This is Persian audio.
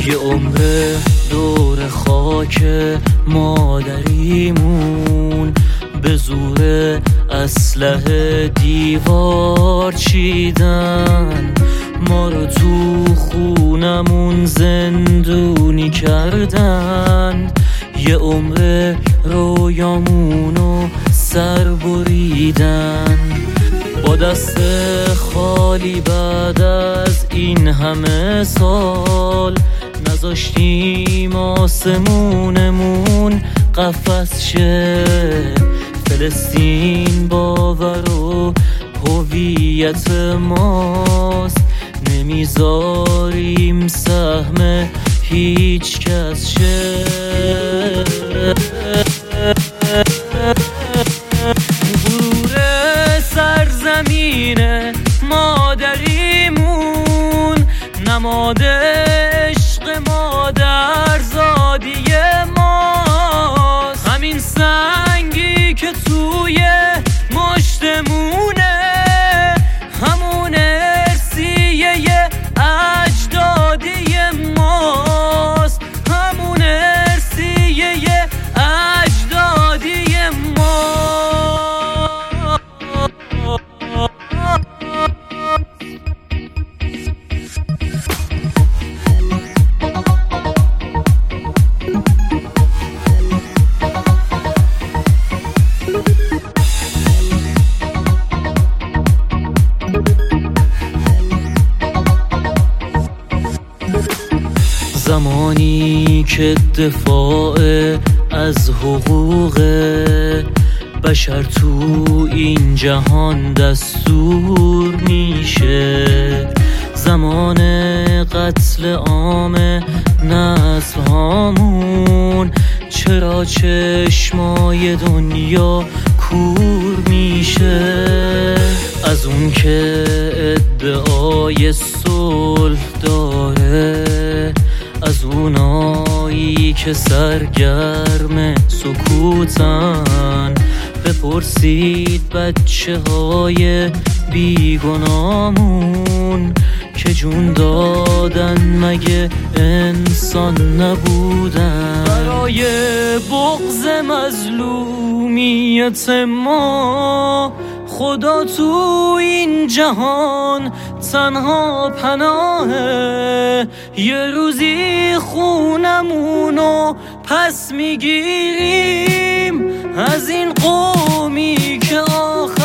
یه عمر دور خاک مادریمون به زور اسلحه دیوار چیدن، ما رو تو خونمون زندونی کردن. یه عمر رویامونو سر بریدن، با دست خالی بعد از این همه سال نذاشتیم آسمونمون قفس شه. فلسطین باور و هویت ماست، نمیذاریم سهم هیچ کس شه. غرور سرزمین مادریمون نماد عشق مادرزادی ماست، همین سنگی که توی مشتمونه همون ارثیه اجدادی ماست، همون ارثیه اجدادی ماست. زمانی که دفاع از حقوق بشر تو این جهان دستور میشه، زمان قتل عام نسل هامون چرا چشمای دنیا کور میشه؟ از اون که ادعای صلح داره، از اونایی که سرگرم سکوتن، بپرسید بچه های بیگنامون که جون دادن مگه انسان نبودن؟ برای بغض مظلومیت ما خدا تو این جهان تنها پناهه. یه روزی خونمونو پس میگیریم از این قومی که آخر